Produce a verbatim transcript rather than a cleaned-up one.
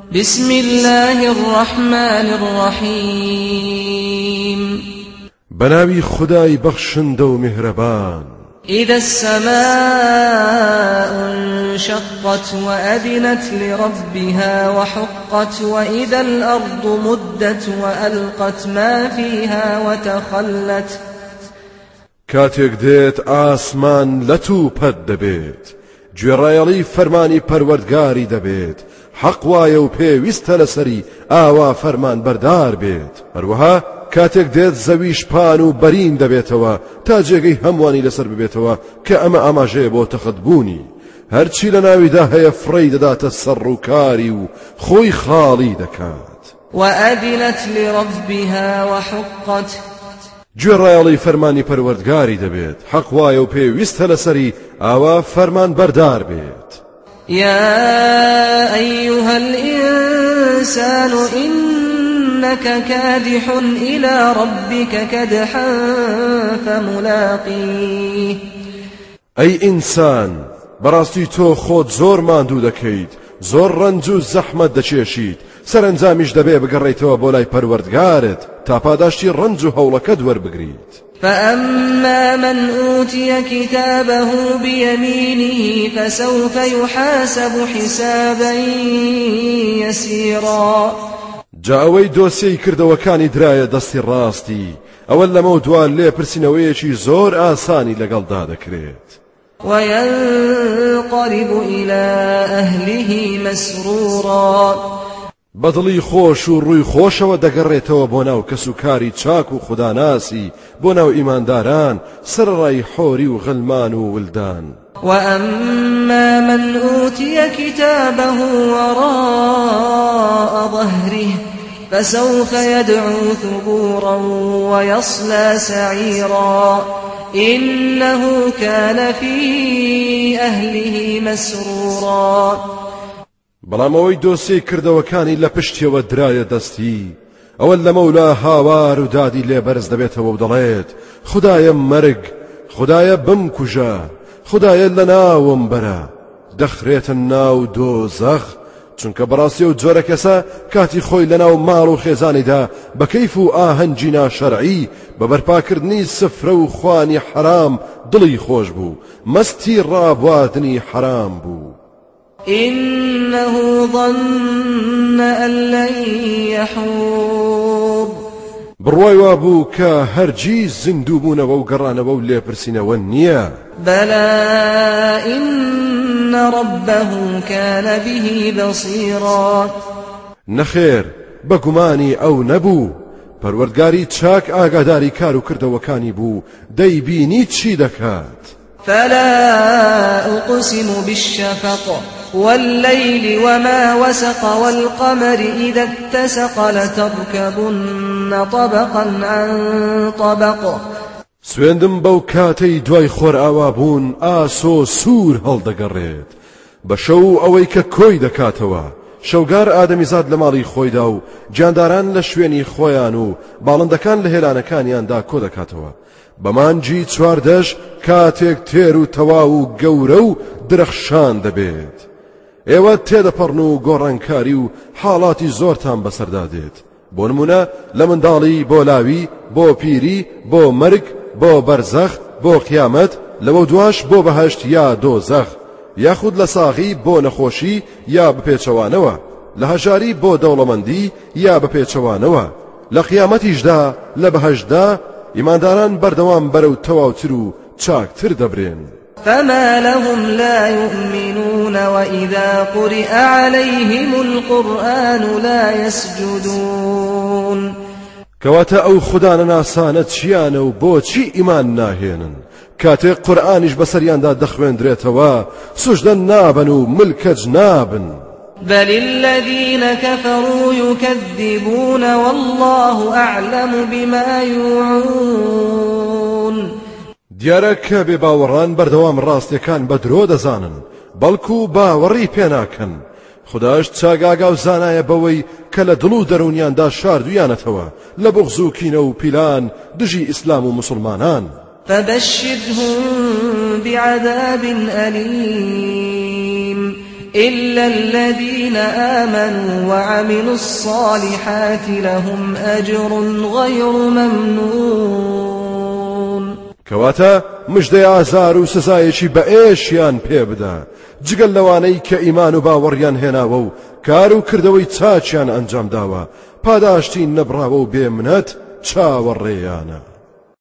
بسم الله الرحمن الرحيم بناوي خداي بخشند و مهربان. إذا السماء انشقت وأذنت لربها وحقت وإذا الأرض مدت وألقت ما فيها وتخلت. كاتێک دێت ئاسمان لەتوو پەت دەبێت، گوێڕایەڵی فەرمانی پەروەردگاری دەبێت، حەق وایە و پێویستە لەسەری ئاوا فەرمان بەردار بێت. هەروەها کاتێک دێت زەویش پان و بەرین دەبێتەوە تا جێگەی هەموانی لەسەر ببێتەوە کە ئەمە ئاماژەیە بۆ تەخەتبوونی. هەرچی لە ناویدا هەیە فڕی دەداتە سەر و کاری و خۆی خاڵی دەکات. وأذنت لربها وحقت. گوێڕایەڵی فەرمانی پەروەردگاری دەبێت، حەق وایە و پێویستە لەسەری ئاوا فەرمان بەردار بێت. يا أيها الإنسان إنك كادح إلى ربك كدحا فملاقيه. أي إنسان بەڕاستی تۆ خۆت زۆر ماندوو دەکەیت، زۆر ڕەنج و زەحمەت دەچێشیت، سەرنجامیش دەبێ بگەڕێیتەوە بۆ لای پەروەردگارت تا پاداشتی ڕەنج و هەوڵەکەت وەربگریت. فأما من أوتي كتابه بيمينه فسوف يحاسب حسابا يسيرا. جا ئەوەی دۆسیەی کردەوەکانی درایە دەستی ڕاستی، ئەوە لەمە دوان لێ پرسینەوەیەکی زۆر ئاسانی لەگەڵدا دەکرێت. وينقلب إلى أهله مسرورا. بەدڵی خۆش و ڕووی خۆشەوە دەگەڕێتەوە بۆ ناو کەسوکاری چاک و خوداناسی، بۆ ناو ئیمانداران سەرڕای حۆری و غلمان و ولدان. وأما من أوتي كتابه وراء ظهره فسوف يدعو ثبورا ويصلى سعيرا إنه كان في أهله مسرورا. بەڵام ئەوەی دۆسیەی کردەوەکانی لە پشتیەوە درایە دەستی، ئەوە لە مەولا هاوار و دادی لێ بەرز دەبێتەوە و دەڵێت خودایە مەرگ، خودایە بمکوژە، خودایە لە ناوم بەرە، دەخرێتە ناو دۆزەخ. چونکە بەڕاستی و جۆرە کەسە کاتی خۆی لە ناو ماڵ و خێزانیدا بە کەیف و ئاهەنگی ناشەرعی بە بەرپاکردنی سفرە و خوانی حرام دڵی خۆش بوو، مەستی ڕابواردنی حرام بوو. إنه ظن أن لن يحور. بڕوای وابوو کە هەرگیز زیندوو بوونەوە و گەڕانەوە و لێپرسینەوە نییە. بلى إن ربه كان به بصيرا. نەخێر بەگومانی ئەو نەبوو، پەروەردگاری چاک ئاگاداری کار و کردەوەکانی بوو، دەیبینی چی دەکات. فلا أقسم بالشفق والليل وما وسق والقمر إذا اتسق لتركبن طبقا عن طبق. سوێندم بەو کاتەی دوای خۆر ئاوا بوون ئاسۆ سوور هەڵدەگەڕێت بە شەو ئەوەی کە کۆی دەکاتەوە. شەوگار ئادەمیزاد لە ماڵی خۆیدا و جانداران لە شوێنی خۆیان و باڵندەکان لە هێلانەکانیاندا کۆ دەکاتەوە. بەمانجی چواردەش کاتێک تێر و تەواو و گەورە و درەخشان دەبێت. ئێوە تێدەپەڕن و گۆڕانکاری و حاڵاتی زۆرتان بەسەردا دێت، بۆ نمونە لە منداڵی بۆ لاوی، بۆ پیری، بۆ مەرگ، بۆ بەرزەخ، بۆ قیامەت، لەوە دواش بۆ بەهەشت یا دۆزەخ، یاخود لە ساغی بۆ نەخۆشی یا بپێچەوانەوە، لە هەژاری بۆ دەوڵەمەندی یا بپێچەوانەوە، لە قیامەتیشدا لە بەهەشتدا ئیمانداران بەردەوام بەرەو تەواوتر و چاکتر دەبرێن. فما لهم لا يؤمنون وإذا قرئ عليهم القرآن لا يسجدون. کەواتە ئەو خودانە ناسانە چیانە و بۆچی ئیمان ناهێنن؟ کاتێک قورئانیش بەسەریاندا دەخوێندرێتەوە سوژدە نابن و ملکەج نابن. بل الذين كفروا يكذبون والله أعلم بما يوعون. دیارە کە بێباوەڕان بەردەوام ڕاستیەکان بە درۆ دەزانن، بەڵکو باوەڕی پێناکەن. خداش چاگاگا و زانایە بەوەی کە لە دڵ و دەرونیاندا شاردویانەتەوە لە بوغز و کینە و پیلان دژی ئیسلام و مسلمانان. فبشرهم بعذاب أليم إلا الذين آمنوا وعملوا الصالحات لهم أجر غير ممنون. كواتا مجدي آزار و سزایەکی بە ئێشیان پێ بدە جگەل لەوانەی کە ئیمان و باوەڕیان هێناوە و کار و کردەوەی چاچیان ئەنجام داوە پاداشتی نەبراوە و بێمنەت چاوەڕێیانە.